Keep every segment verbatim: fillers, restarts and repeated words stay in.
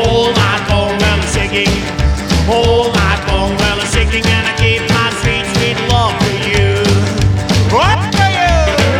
all night long, well I'm singing, all night long, well I'm singing, and I give my sweet, sweet love to you. Up to you.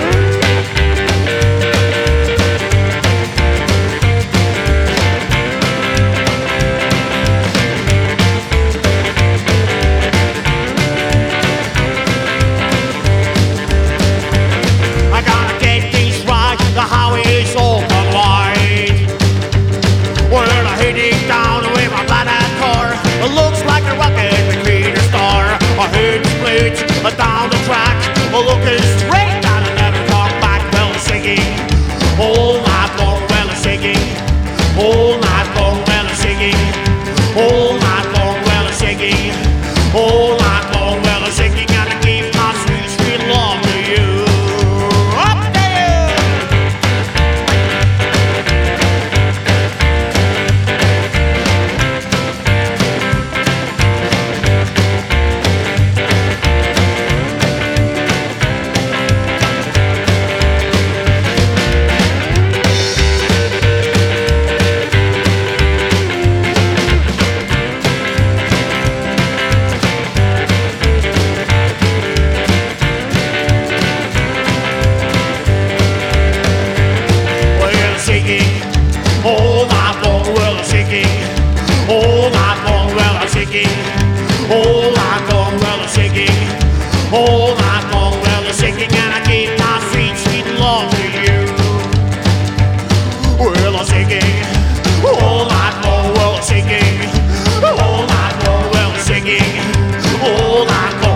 I gotta get things right, the highway is open wide. Well, I'm heading down with my badass car. It looks like a rocket between a star. I heard split down the track, looking straight down and never talk back. Well, I'm singing all night long, well I'm singing all night long, well I'm singing all night long, well I'm singing all night long, well I'm singing, and I give my sweet, sweet love to you. Up to you. All night long, well I'm singing. All night long, well I'm singing. All night long, well I'm singing. All night long, well I'm singing, and I give my sweet, sweet love to you. Well I'm singing. All night long, well I'm singing. All night long, well I'm singing. All night long.